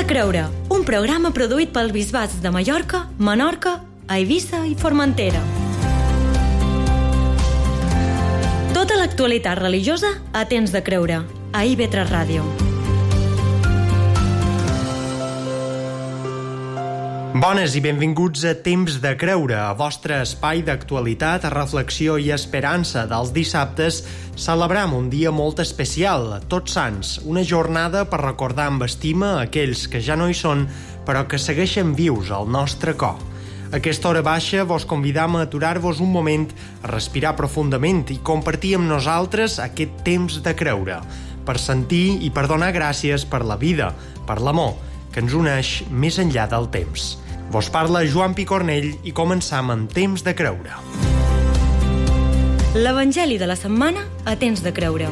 de creure, un programa produït pels bisbats de Mallorca, Menorca, Eivissa i Formentera. Tota l'actualitat religiosa a Temps de Creure, a IB3 Ràdio. Bones i benvinguts a Temps de Creure, a vostre espai d'actualitat, reflexió i esperança dels dissabtes. Celebrem un dia molt especial, Tots Sants, una jornada per recordar amb estima aquells que ja no hi són, però que segueixen vius al nostre cor. A aquesta hora baixa vos convidam a aturar-vos un moment, a respirar profundament i compartir amb nosaltres aquest temps de creure, per sentir i per donar gràcies per la vida, per l'amor, que ens uneix més enllà del temps. Vos parla Joan Picornell i començam amb Temps de Creure. L'Evangeli de la setmana a Temps de Creure.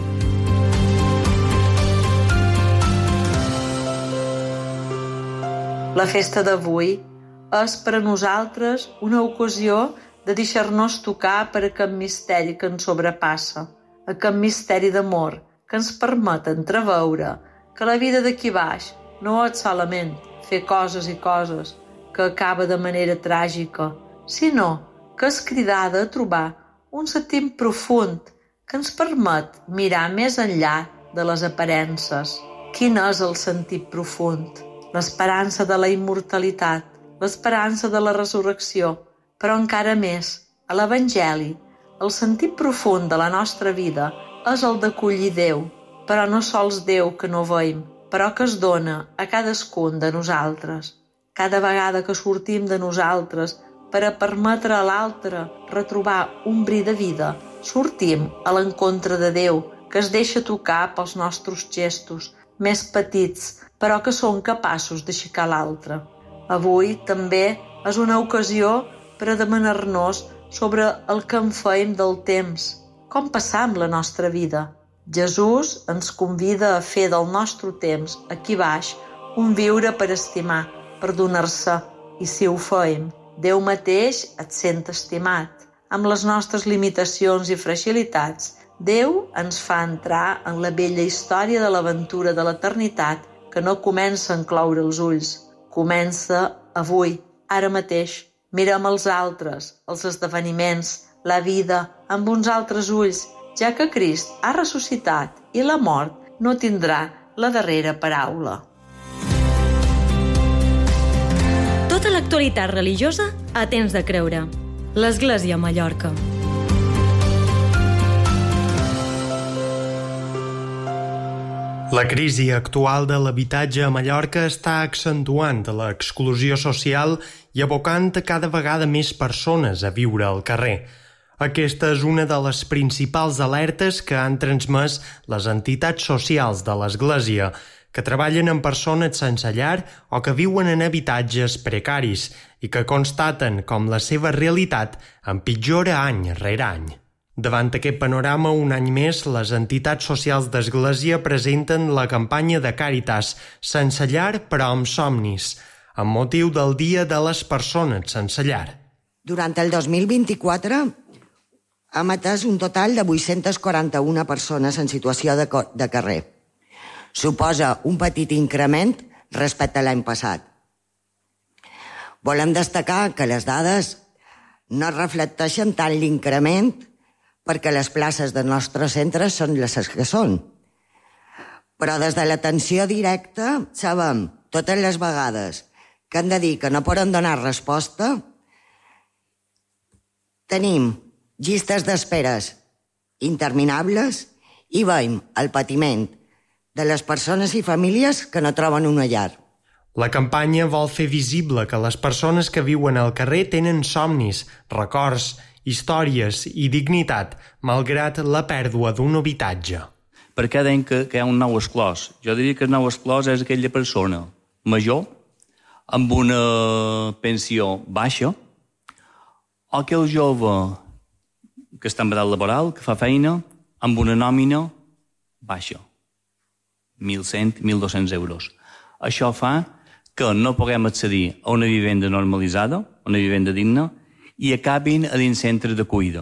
La festa d'avui és per a nosaltres una ocasió de deixar-nos tocar per aquest misteri que ens sobrepassa, aquest misteri d'amor que ens permet entreveure que la vida d'aquí baix no és solament fer coses i coses que acaba de manera tràgica, sinó que és cridada a trobar un sentit profund que ens permet mirar més enllà de les aparences. Quin és el sentit profund? L'esperança de la immortalitat, l'esperança de la resurrecció, però encara més, a l'Evangeli, el sentit profund de la nostra vida és el d'acollir Déu, però no sols Déu que no veiem, però que es dona a cadascun de nosaltres. Cada vegada que sortim de nosaltres per a permetre a l'altre retrobar un bri de vida, sortim a l'encontre de Déu, que es deixa tocar pels nostres gestos, més petits, però que són capaços d'aixecar l'altre. Avui també és una ocasió per a demanar-nos sobre el que en feim del temps, com passam la nostra vida. Jesús ens convida a fer del nostre temps, aquí baix, un viure per estimar, per donar-se, i si ho feim, Déu mateix et sent estimat. Amb les nostres limitacions i fragilitats, Déu ens fa entrar en la bella història de l'aventura de l'eternitat que no comença a encloure els ulls. Comença avui, ara mateix. Mirem els altres, els esdeveniments, la vida, amb uns altres ulls, ja que Crist ha ressuscitat i la mort no tindrà la darrera paraula. Tota l'actualitat religiosa a Temps de Creure. L'Església a Mallorca. La crisi actual de l'habitatge a Mallorca està accentuant l'exclusió social i abocant cada vegada més persones a viure al carrer. Aquesta és una de les principals alertes que han transmès les entitats socials de l'Església, que treballen amb persones sense llar o que viuen en habitatges precaris i que constaten com la seva realitat empitjora any rere any. Davant aquest panorama, un any més, les entitats socials d'Església presenten la campanya de Càritas Sense llar però amb somnis, amb motiu del Dia de les Persones sense llar. Durant el 2024 hem atès un total de 841 persones en situació de carrer. Suposa un petit increment respecte a l'any passat. Volem destacar que les dades no reflecteixen tant l'increment perquè les places dels nostres centres són les que són. Però des de l'atenció directa sabem totes les vegades que han de dir que no poden donar resposta. Tenim llistes d'esperes interminables i veiem el patiment de les persones i famílies que no troben una llar. La campanya vol fer visible que les persones que viuen al carrer tenen somnis, records, històries i dignitat, malgrat la pèrdua d'un habitatge. Per què deien que hi ha un nou exclòs? Jo diria que el nou exclòs és aquella persona major, amb una pensió baixa, o aquell jove que està en edat laboral, que fa feina, amb una nòmina baixa. 1.100, 1.200 euros. Això fa que no puguem accedir a una vivenda normalitzada, una vivenda digna, i acabin a dins centres de cuida.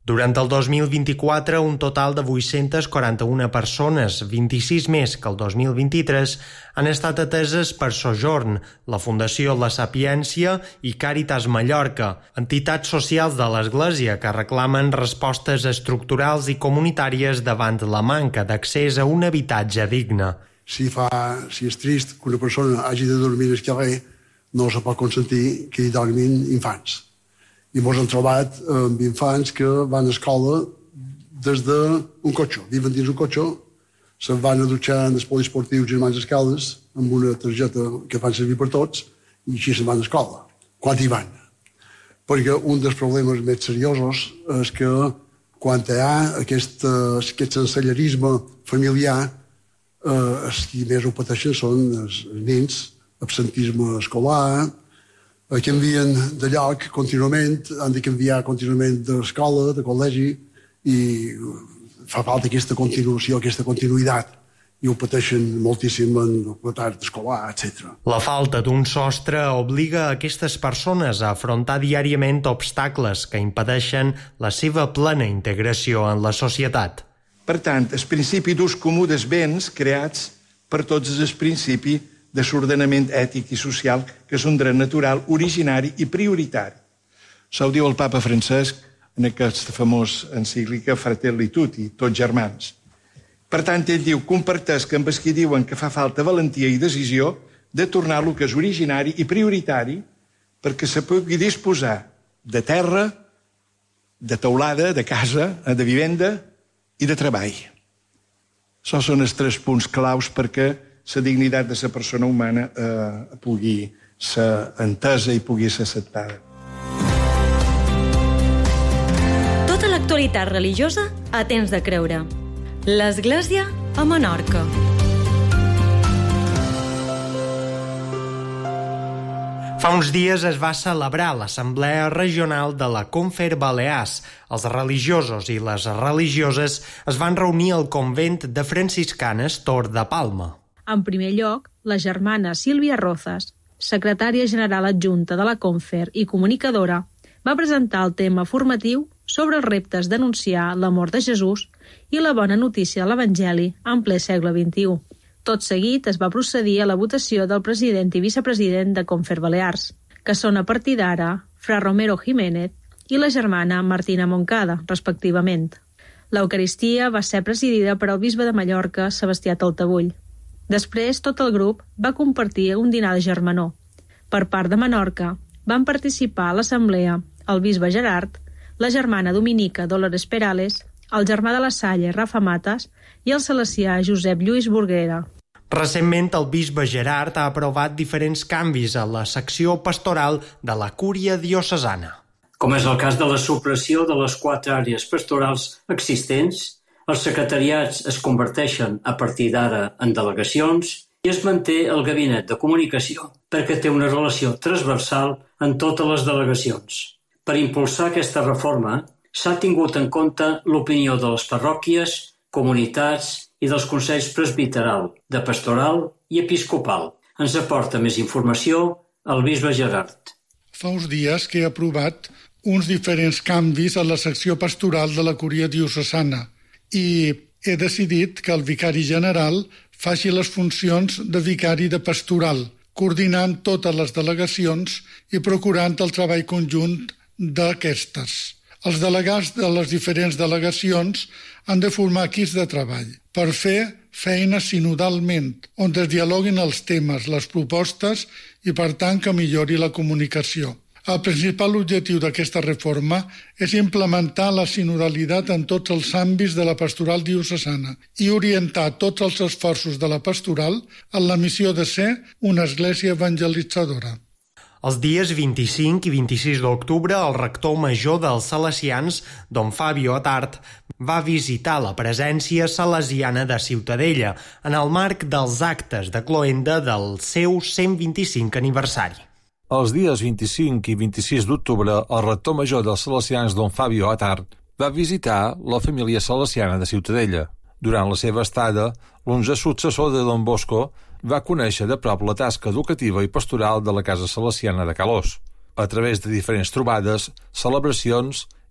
Durant el 2024, un total de 841 persones, 26 més que el 2023, han estat ateses per Sojorn, la Fundació La Sapiència i Càritas Mallorca, entitats socials de l'Església que reclamen respostes estructurals i comunitàries davant la manca d'accés a un habitatge digne. Si és trist que una persona hagi de dormir al carrer, no se pot consentir que hi dormin infants. I ens hem trobat amb infants que van a escola des d'un cotxe. Viven dins un cotxe, se'n van a dutxar en els poliesportius Germans Escales amb una targeta que fan servir per tots i així se'n van a escola. Quan hi van? Perquè un dels problemes més seriosos és que quan hi ha aquest sensellerisme familiar, els qui més ho pateixen són els nens, absentisme escolar, canvien de lloc contínuament, han de canviar contínuament d'escola, de col·legi, i fa falta aquesta continuació, aquesta continuïtat, i ho pateixen moltíssim en la tarda escolar, etc. La falta d'un sostre obliga a aquestes persones a afrontar diàriament obstacles que impedeixen la seva plena integració en la societat. Per tant, el principi d'ús comú dels béns creats per tots és el principi de l'ordenament ètic i social, que és un dret natural, originari i prioritari. Això ho diu el papa Francesc en aquesta famosa encíclica Fratelli Tutti, tots germans. Per tant, ell diu, compartesc amb els que diuen que fa falta valentia i decisió de tornar el que és originari i prioritari perquè se pugui disposar de terra, de teulada, de casa, de vivenda i de treball. Això són els 3 punts claus perquè la dignitat de la persona humana pugui ser entesa i pugui ser acceptada. Tota l'actualitat religiosa a temps de creure. L'Església a Menorca. Fa uns dies es va celebrar l'Assemblea Regional de la Confer Balears. Els religiosos i les religioses es van reunir al convent de franciscanes Tor de Palma. En primer lloc, la germana Sílvia Rozas, secretària general adjunta de la Confer i comunicadora, va presentar el tema formatiu sobre els reptes d'anunciar l'amor de Jesús i la bona notícia de l'Evangeli en ple segle XXI. Tot seguit es va procedir a la votació del president i vicepresident de Confer Balears, que són a partir d'ara Fra Romero Jiménez i la germana Martina Moncada, respectivament. L'Eucaristia va ser presidida per el bisbe de Mallorca, Sebastià Taltabull. Després, tot el grup va compartir un dinar de germanor. Per part de Menorca, van participar a l'assemblea el bisbe Gerard, la germana dominica Dolores Perales, el germà de la Salle, Rafa Matas, i el salesià Josep Lluís Burguera. Recentment, el bisbe Gerard ha aprovat diferents canvis a la secció pastoral de la Cúria Diocesana. Com és el cas de la supressió de les 4 àrees pastorals existents, els secretariats es converteixen a partir d'ara en delegacions i es manté el gabinet de comunicació perquè té una relació transversal en totes les delegacions. Per impulsar aquesta reforma s'ha tingut en compte l'opinió de les parròquies, comunitats i dels consells presbiteral, de pastoral i episcopal. Ens aporta més informació el bisbe Gerard. Fa uns dies que he aprovat uns diferents canvis a la secció pastoral de la Cúria Diocesana i he decidit que el vicari general faci les funcions de vicari de pastoral, coordinant totes les delegacions i procurant el treball conjunt d'aquestes. Els delegats de les diferents delegacions han de formar equips de treball per fer feina sinodalment, on es dialoguin els temes, les propostes i, per tant, que millori la comunicació. El principal objectiu d'aquesta reforma és implementar la sinodalitat en tots els àmbits de la pastoral diocesana i orientar tots els esforços de la pastoral en la missió de ser una església evangelitzadora. Els dies 25 i 26 d'octubre, el rector major dels salesians, don Fabio Atart, va visitar la presència salesiana de Ciutadella en el marc dels actes de cloenda del seu 125 aniversari. Els dies 25 i 26 d'octubre, el rector major dels salesians, don Fabio Atart, va visitar la família salesiana de Ciutadella. Durant la seva estada, l'11è successor de don Bosco va conèixer de prop la tasca educativa i pastoral de la Casa Salesiana de Calós, a través de diferents trobades, celebracions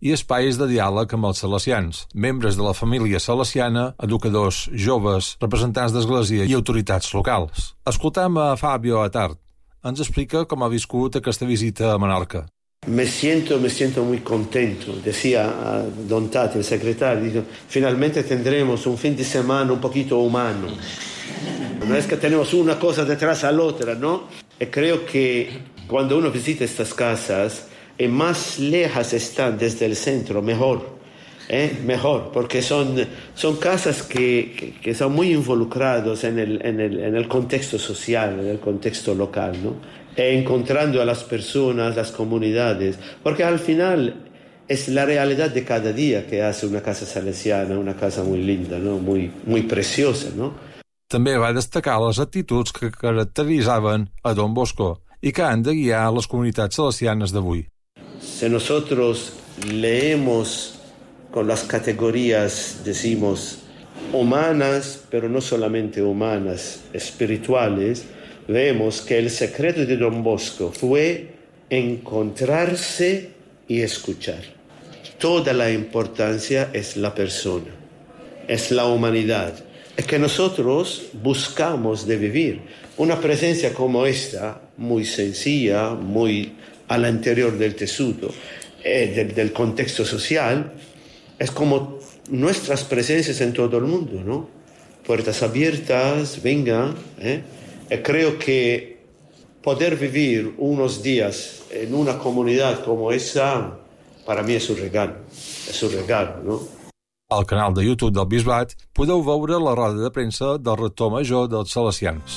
i espais de diàleg amb els salesians, membres de la família salesiana, educadors, joves, representants d'església i autoritats locals. Escoltem a Fabio Attard. Ens explica com ha viscut aquesta visita a Menorca. Me siento muy contento, decía Don Tati, el secretario, dijo, finalmente tendremos un fin de semana un poquito humano. No es que tenemos una cosa detrás a la otra, ¿no? Y creo que cuando uno visita estas casas, y más lejas están desde el centro, mejor, porque son casas que son muy involucrados en el contexto social, en el contexto local, ¿no? Encontrando a las personas, las comunidades, porque al final es la realidad de cada día que hace una casa salesiana, una casa muy linda, ¿no? Muy preciosa, ¿no? També va destacar les actituds que caracteritzaven a Don Bosco i que han de guiar les comunitats salesianes d'avui. Si nosotros leemos con las categorías, decimos, humanas, pero no solamente humanas, espirituales, vemos que el secreto de Don Bosco fue encontrarse y escuchar. Toda la importancia es la persona, es la humanidad. Es que nosotros buscamos de vivir una presencia como esta, muy sencilla, muy al interior del tesoro, del contexto social, es como nuestras presencias en todo el mundo, ¿no? Puertas abiertas, venga, Creo que poder vivir unos días en una comunidad como esa, para mí es un regalo, ¿no? Al canal de YouTube del Bisbat podeu veure la roda de premsa del rector major dels salesians.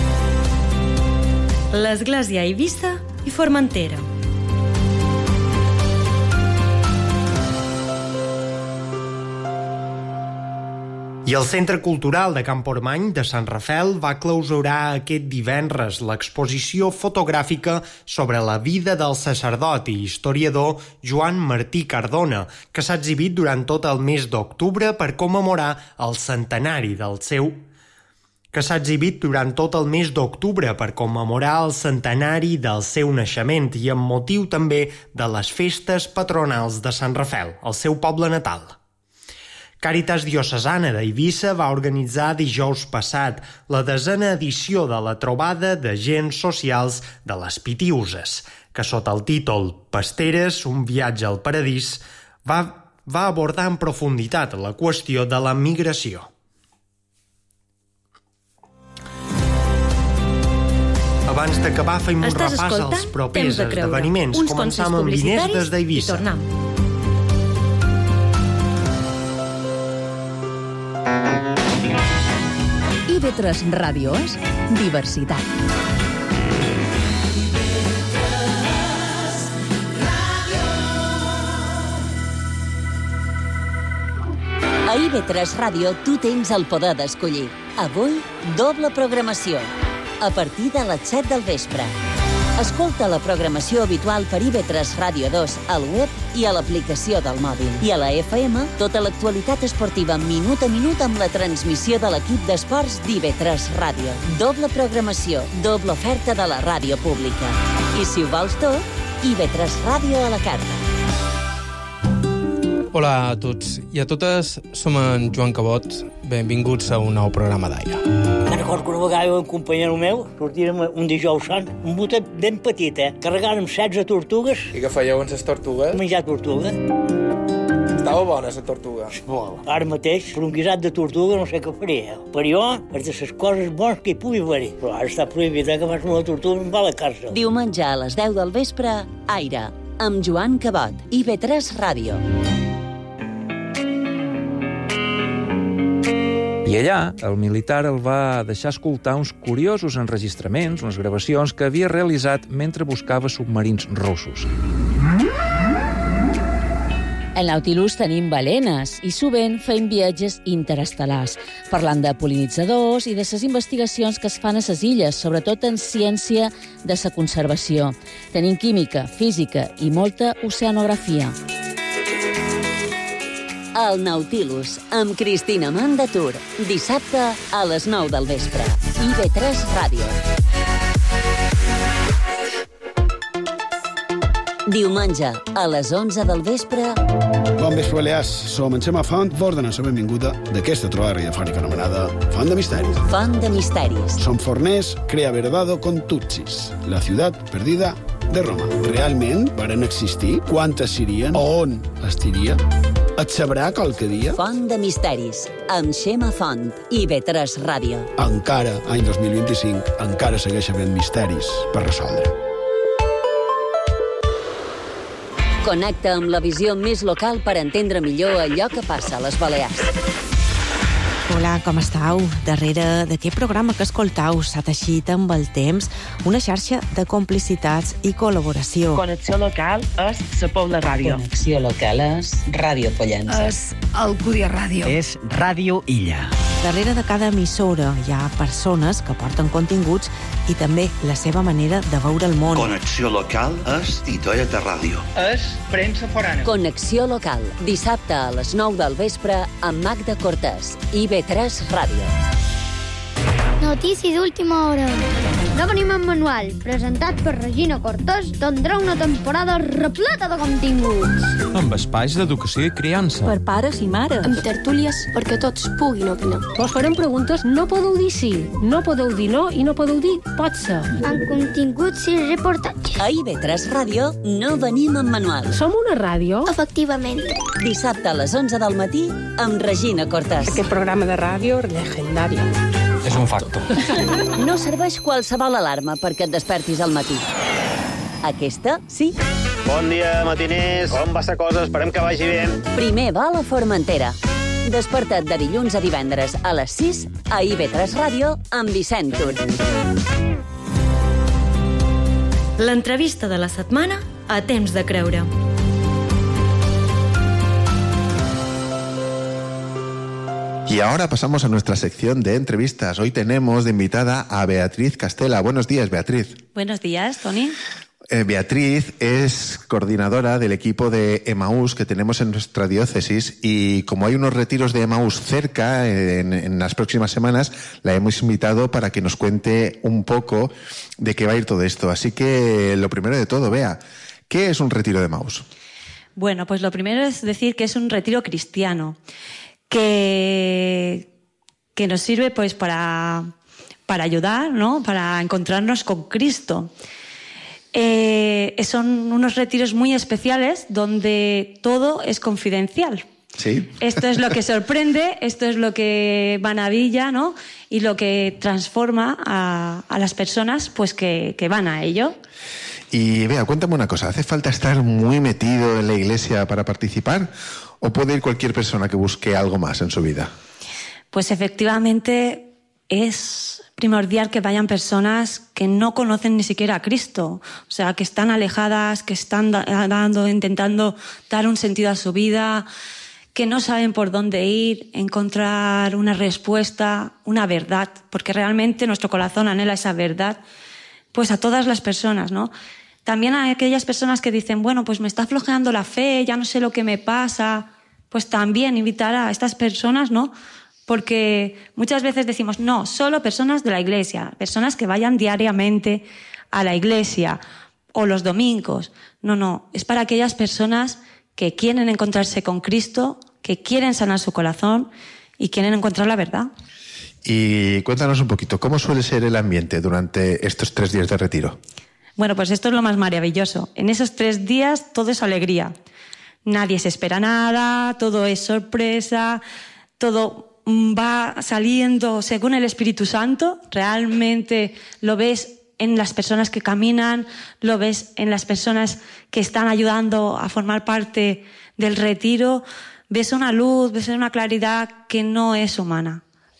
L'Església a Eivissa i Formentera. I el Centre Cultural de Campormany de Sant Rafel va clausurar aquest divendres l'exposició fotogràfica sobre la vida del sacerdot i historiador Joan Martí Cardona, que s'ha exhibit durant tot el mes d'octubre per commemorar el centenari del seu naixement i amb motiu també de les festes patronals de Sant Rafel, el seu poble natal. Càritas Diocesana d'Eivissa va organitzar dijous passat la 10a edició de la trobada d'agents socials de les Pitiuses, que sota el títol Pasteres, un viatge al paradís, va abordar en profunditat la qüestió de la migració. Abans d'acabar, fem un repàs als propers esdeveniments. Començam amb diners des d'Eivissa. IB3 Ràdio és diversitat. A IB3 Ràdio tu tens el poder d'escollir. Avui, doble programació. A partir de les 7 del vespre. Escolta la programació habitual per IB3 Ràdio 2 al web i a l'aplicació del mòbil. I a la FM, tota l'actualitat esportiva minut a minut amb la transmissió de l'equip d'esports d'IB3 Ràdio. Doble programació, doble oferta de la ràdio pública. I si ho vols tot, IB3 Ràdio a la carta. Hola a tots i a totes, som en Joan Cabot. Benvinguts a un nou programa d'Aire. Me'n recordo que una vegada un companyero meu sortíem un dijous sant, un botet ben petit, carregàrem 16 tortugues. I què fèieu amb les tortugues? Menjar tortuga. Estava bona, la tortuga. Molt. Ara mateix, per un guisat de tortuga no sé què faria. Per jo, és de les coses bones que hi pugui haver. Però ara està prohibit que fas una tortuga i va a la càrcel. Diumenge a les 10 del vespre, Aire, amb Joan Cabot, IB3 Ràdio. I allà, el militar el va deixar escoltar uns curiosos enregistraments, unes gravacions que havia realitzat mentre buscava submarins russos. Al Nautilus tenim balenes i sovint fem viatges interestel·lars, parlant de pol·linitzadors i de les investigacions que es fan a les illes, sobretot en ciència de la conservació. Tenim química, física i molta oceanografia. El Nautilus, amb Cristina Mandatur, dissabte a les 9 del vespre. IB3 Ràdio. Diumenge, a les 11 del vespre... Bon vespre, Balears. Som en Xema Font, vos donem la benvinguda d'aquesta trobada radiofònica anomenada Font de Misteris. Font de Misteris. Som forners, crea verdado con Tutsis, la ciutat perdida de Roma. Realment varen existir? Quantes serien? On estiria? Et sabrà qualque dia? Font de Misteris, amb Xema Font i B3 Ràdio. Encara, any 2025, encara segueix havent misteris per resoldre. Connecta amb la visió més local per entendre millor allò que passa a les Balears. Hola, com estàu? Darrere d'aquest programa que escoltau s'ha teixit amb el temps una xarxa de complicitats i col·laboració. Connexió local és la Pobla Ràdio. Connexió local és Ràdio Pollença. És Alcúdia Ràdio. És Ràdio Illa. Darrere de cada emissora hi ha persones que porten continguts i també la seva manera de veure el món. Connexió local és Titoeta Ràdio. És premsa forana. Connexió local, dissabte a les 9 del vespre amb Magda Cortés i B3 Ràdio. Notícies d'última hora. No venim en manual, presentat per Regina Cortés, tindrà una temporada repleta de continguts. Amb espais d'educació i criança. Per pares i mares. Amb tertúlies perquè tots puguin opinar. Vos farem preguntes, no podeu dir sí, no podeu dir no i no podeu dir pot ser. Amb continguts i reportatges. A IB3 Ràdio no venim en manual. Som una ràdio? Efectivament. Dissabte a les 11 del matí amb Regina Cortés. Aquest programa de ràdio legendari. És un factor. No serveix qualsevol alarma perquè et despertis al matí. Aquesta, sí. Bon dia, matiners. Com va la cosa? Esperem que vagi bé. Primer va a la Formentera. Desperta't de dilluns a divendres a les 6 a IB3 Ràdio amb Vicent Tur. L'entrevista de la setmana a Temps de Creure. Y ahora pasamos a nuestra sección de entrevistas. Hoy tenemos de invitada a Beatriz Castela. Buenos días, Beatriz. Buenos días, Toni. Beatriz es coordinadora del equipo de Emaús que tenemos en nuestra diócesis y como hay unos retiros de Emaús cerca en las próximas semanas, la hemos invitado para que nos cuente un poco de qué va a ir todo esto. Así que lo primero de todo, Bea, ¿qué es un retiro de Emaús? Bueno, pues lo primero es decir que es un retiro cristiano que nos sirve pues para ayudar, ¿no? Para encontrarnos con Cristo. Son unos retiros muy especiales donde todo es confidencial. Sí. Esto es lo que sorprende, esto es lo que maravilla, ¿no? Y lo que transforma a las personas pues que van a ello. Y Bea, cuéntame una cosa, ¿hace falta estar muy metido en la iglesia para participar o puede ir cualquier persona que busque algo más en su vida? Pues efectivamente es primordial que vayan personas que no conocen ni siquiera a Cristo, o sea, que están alejadas, que están intentando dar un sentido a su vida, que no saben por dónde ir, encontrar una respuesta, una verdad, porque realmente nuestro corazón anhela esa verdad, pues a todas las personas, ¿no? También a aquellas personas que dicen, bueno, pues me está flojeando la fe, ya no sé lo que me pasa, pues también invitar a estas personas, ¿no? Porque muchas veces decimos, no, solo personas de la iglesia, personas que vayan diariamente a la iglesia o los domingos. No, es para aquellas personas que quieren encontrarse con Cristo, que quieren sanar su corazón y quieren encontrar la verdad. Y cuéntanos un poquito, ¿cómo suele ser el ambiente durante estos 3 días de retiro? Bueno, pues esto es lo más maravilloso. En esos 3 días todo es alegría. Nadie se espera nada, todo es sorpresa, todo va saliendo según el Espíritu Santo. Realmente lo ves en las personas que caminan, lo ves en las personas que están ayudando a formar parte del retiro. Ves una luz, ves una claridad que no es humana.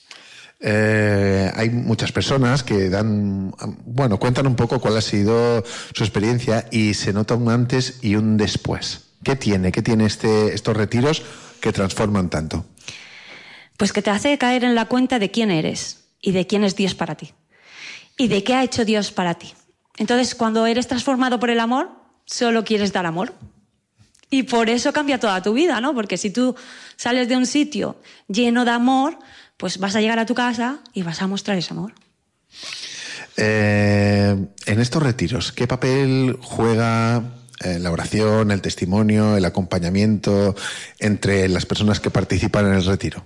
Hay muchas personas que cuentan un poco cuál ha sido su experiencia y se nota un antes y un después. ¿Qué tiene estos retiros que transforman tanto? Pues que te hace caer en la cuenta de quién eres y de quién es Dios para ti y de qué ha hecho Dios para ti. Entonces, cuando eres transformado por el amor, solo quieres dar amor. Y por eso cambia toda tu vida, ¿no? Porque si tú sales de un sitio lleno de amor, pues vas a llegar a tu casa y vas a mostrar ese amor. En estos retiros, ¿qué papel juega La oración, el testimonio, el acompañamiento entre las personas que participan en el retiro.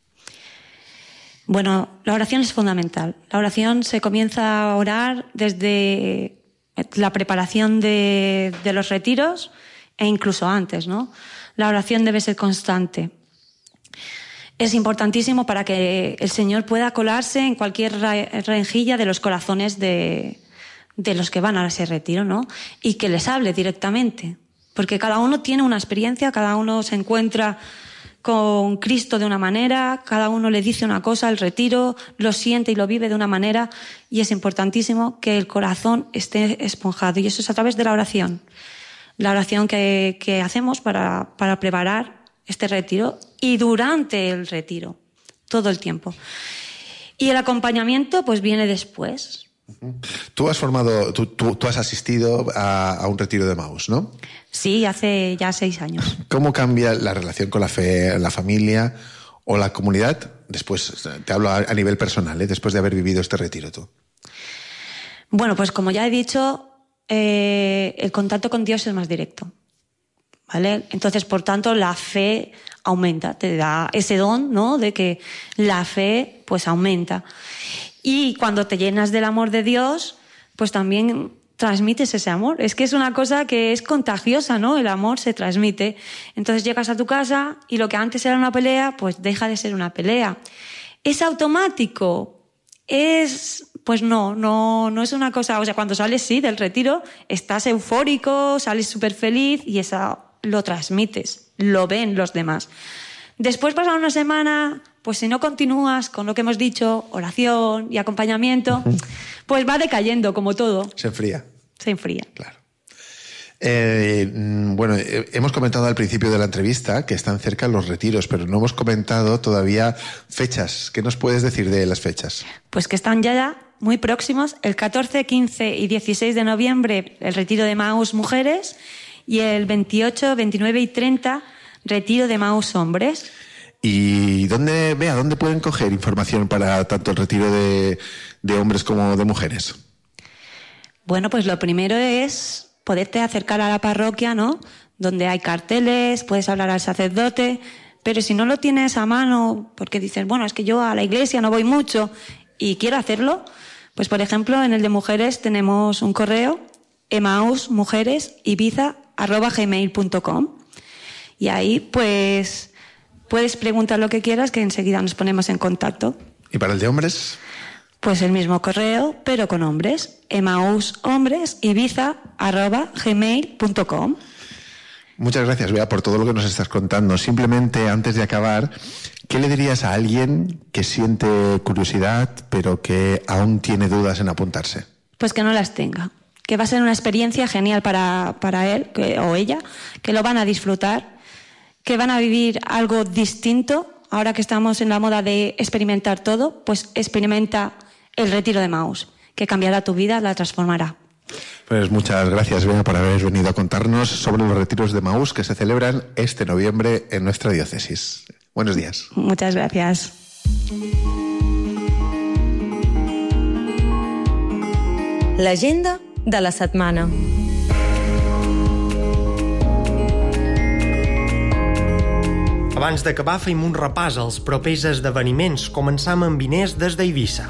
Bueno, la oración es fundamental. La oración se comienza a orar desde la preparación de los retiros e incluso antes, ¿no? La oración debe ser constante. Es importantísimo para que el Señor pueda colarse en cualquier rejilla de los corazones de los que van a ese retiro, ¿no? Y que les hable directamente. Porque cada uno tiene una experiencia, cada uno se encuentra con Cristo de una manera, cada uno le dice una cosa al retiro, lo siente y lo vive de una manera, y es importantísimo que el corazón esté esponjado, y eso es a través de la oración. La oración que hacemos para preparar este retiro y durante el retiro, todo el tiempo. Y el acompañamiento pues viene después. Tú has asistido a un retiro de Emaús, ¿no? Sí, hace ya 6 años. ¿Cómo cambia la relación con la fe, la familia o la comunidad? Después, te hablo a nivel personal, después de haber vivido este retiro tú. Bueno, pues como ya he dicho, el contacto con Dios es más directo, ¿vale? Entonces, por tanto, la fe aumenta, te da ese don, ¿no? De que la fe pues aumenta. Y cuando te llenas del amor de Dios, pues también transmites ese amor. Es que es una cosa que es contagiosa, ¿no? El amor se transmite. Entonces llegas a tu casa y lo que antes era una pelea, pues deja de ser una pelea. ¿Es automático? Pues no es una cosa... O sea, cuando sales, sí, del retiro, estás eufórico, sales súper feliz y eso lo transmites, lo ven los demás. Después pasa una semana, pues si no continúas con lo que hemos dicho, oración y acompañamiento, pues va decayendo como todo. Se enfría. Se enfría. Claro. Bueno, hemos comentado al principio de la entrevista que están cerca los retiros, pero no hemos comentado todavía fechas. ¿Qué nos puedes decir de las fechas? Pues que están ya muy próximos. El 14, 15 y 16 de noviembre, el retiro de Emaús Mujeres, y el 28, 29 y 30, retiro de Emaús Hombres. ¿Y dónde pueden coger información para tanto el retiro de hombres como de mujeres? Bueno, pues lo primero es poderte acercar a la parroquia, ¿no? Donde hay carteles, puedes hablar al sacerdote, pero si no lo tienes a mano, porque dices, bueno, es que yo a la iglesia no voy mucho y quiero hacerlo, pues por ejemplo en el de mujeres tenemos un correo, emausmujeresibiza@gmail.com, y ahí pues puedes preguntar lo que quieras, que enseguida nos ponemos en contacto. ¿Y para el de hombres? Pues el mismo correo, pero con hombres. emaushombres.ibiza@gmail.com. Muchas gracias, Bea, por todo lo que nos estás contando. Simplemente, antes de acabar, ¿qué le dirías a alguien que siente curiosidad, pero que aún tiene dudas en apuntarse? Pues que no las tenga. Que va a ser una experiencia genial para él o ella, que lo van a disfrutar, que van a vivir algo distinto. Ahora que estamos en la moda de experimentar todo, pues experimenta el retiro de Emaús, que cambiará tu vida, la transformará. Pues muchas gracias, Bea, por haber venido a contarnos sobre los retiros de Emaús que se celebran este noviembre en nuestra diócesis. Buenos días. Muchas gracias. L'agenda de la setmana. Abans d'acabar, fem un repàs als propers esdeveniments. Començam amb Inés des d'Eivissa.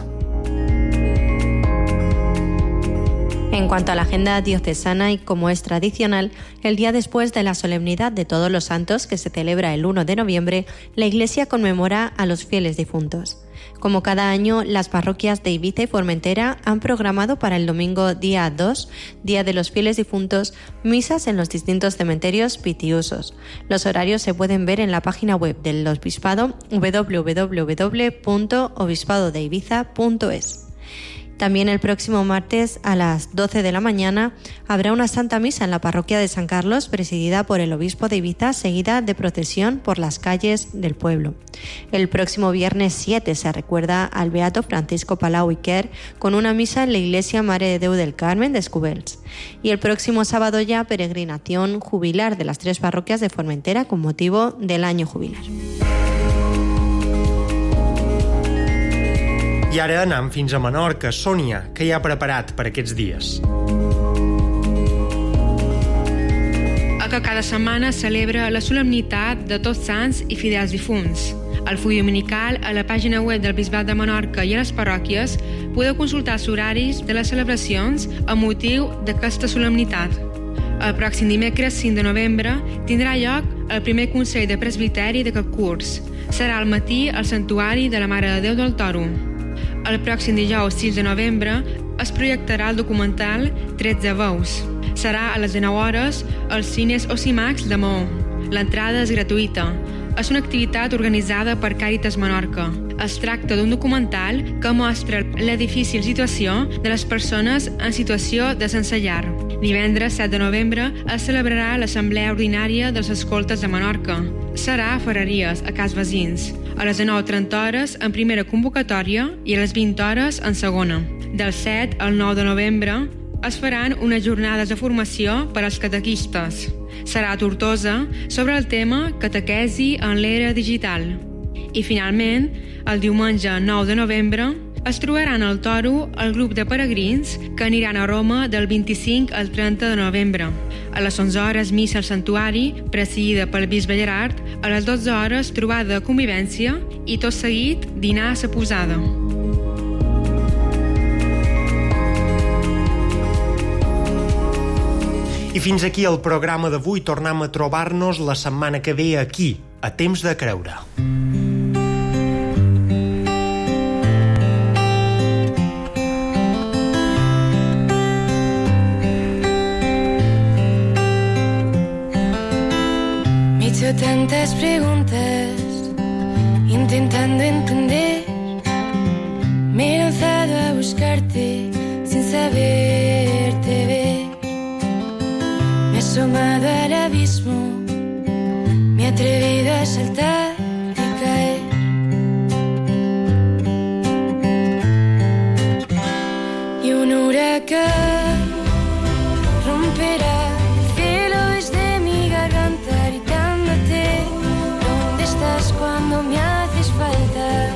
En cuanto a la agenda diocesana, y como es tradicional, el día después de la solemnidad de Todos los Santos, que se celebra el 1 de noviembre, la Iglesia conmemora a los fieles difuntos. Como cada año, las parroquias de Ibiza y Formentera han programado para el domingo día 2, Día de los Fieles Difuntos, misas en los distintos cementerios pitiusos. Los horarios se pueden ver en la página web del Obispado, www.obispadodeibiza.es. También el próximo martes a las 12 de la mañana habrá una Santa Misa en la parroquia de San Carlos, presidida por el obispo de Ibiza, seguida de procesión por las calles del pueblo. El próximo viernes 7 se recuerda al beato Francisco Palau i Quer con una misa en la iglesia Mare de Déu del Carmen de Escubels. Y el próximo sábado ya peregrinación jubilar de las 3 parroquias de Formentera con motivo del año jubilar. I ara anem fins a Menorca. Sònia, què hi ha preparat per aquests dies? que cada setmana celebra la solemnitat de Tots Sants i Fidels Difunts. Al full dominical, a la pàgina web del Bisbat de Menorca i a les parròquies, podeu consultar els horaris de les celebracions a motiu d'aquesta solemnitat. El pròxim dimecres 5 de novembre tindrà lloc el primer Consell de Presbiteri d'aquest curs. Serà al matí al Santuari de la Mare de Déu del Toro. El pròxim dijous 6 de novembre es projectarà el documental 13 veus. Serà a les 19 hores als cines Ocimax de Maó. L'entrada és gratuïta. És una activitat organitzada per Càritas Menorca. Es tracta d'un documental que mostra la difícil situació de les persones en situació de sense llar. Divendres 7 de novembre es celebrarà l'Assemblea Ordinària dels Escoltes de Menorca. Serà a Ferreries, a Cas Veïns, a les 19:30 hores en primera convocatòria i a les 20 hores en segona. Del 7 al 9 de novembre es faran unes jornades de formació per als catequistes. Serà a Tortosa sobre el tema Catequesi en l'era digital. I finalment, el diumenge 9 de novembre, es trobaran al Toro el grup de peregrins que aniran a Roma del 25 al 30 de novembre. A les 11 hores missa al santuari, presidida pel bisbe Gerard, a les 12 hores trobada de convivència i tot seguit dinar a sa posada. I fins aquí el programa d'avui. Tornem a trobar-nos la setmana que ve aquí, a Temps de Creure. Me he hecho tantas preguntas, intentando entender. Me he lanzado a buscarte sin saberte ver. Me he asomado al abismo, me he atrevido a saltar y caer. Y un huracán romperá el cielo desde mi garganta, gritándote: ¿dónde estás cuando me haces falta?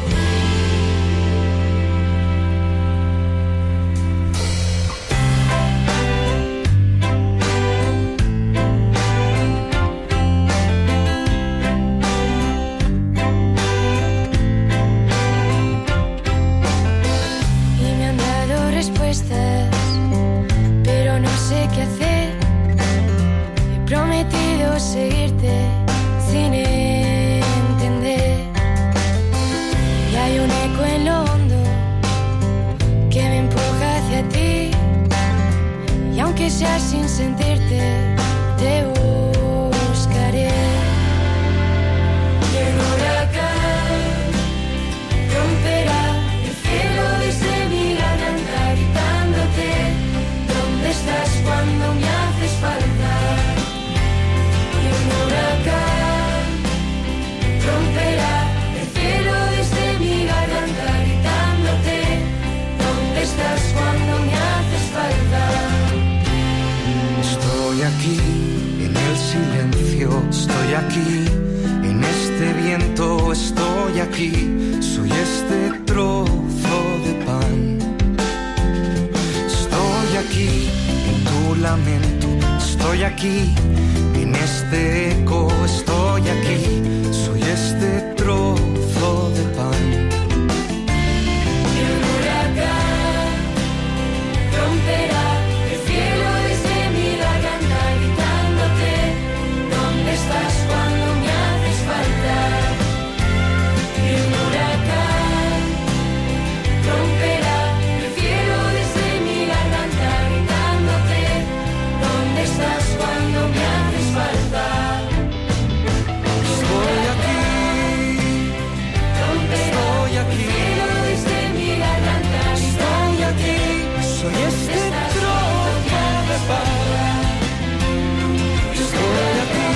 Pero no sé qué hacer. He prometido seguirte sin entender. Y hay un eco en lo hondo que me empuja hacia ti. Y aunque sea sin sentirte, te buscaré. Y el huracán romperá el cielo desde mi garganta, gritándote: ¿dónde estás cuando me haces falta? Y un huracán romperá el cielo desde mi garganta, gritándote: ¿dónde estás cuando me haces falta? Estoy aquí en el silencio, estoy aquí en este viento, estoy aquí, soy este trozo de pan. Estoy aquí en tu lamento, estoy aquí en este eco, estoy aquí, soy este trozo de pan. Y un huracán romperá el cielo desde mi garganta, gritándote: ¿dónde estás cuando me haces falta? Y un huracán romperá el cielo desde mi garganta, gritándote: ¿dónde estás cuando me haces falta? Estoy aquí, romperá el cielo desde mi garganta, estoy aquí, soy este trozo de pan. Estoy aquí,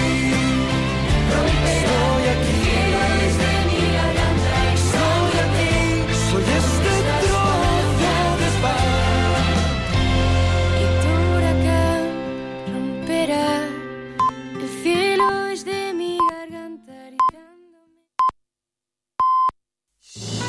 estoy aquí, desde mi garganta, estoy aquí, soy este trozo de pan. y tu huracán romperá el cielo desde mi garganta, gritándome.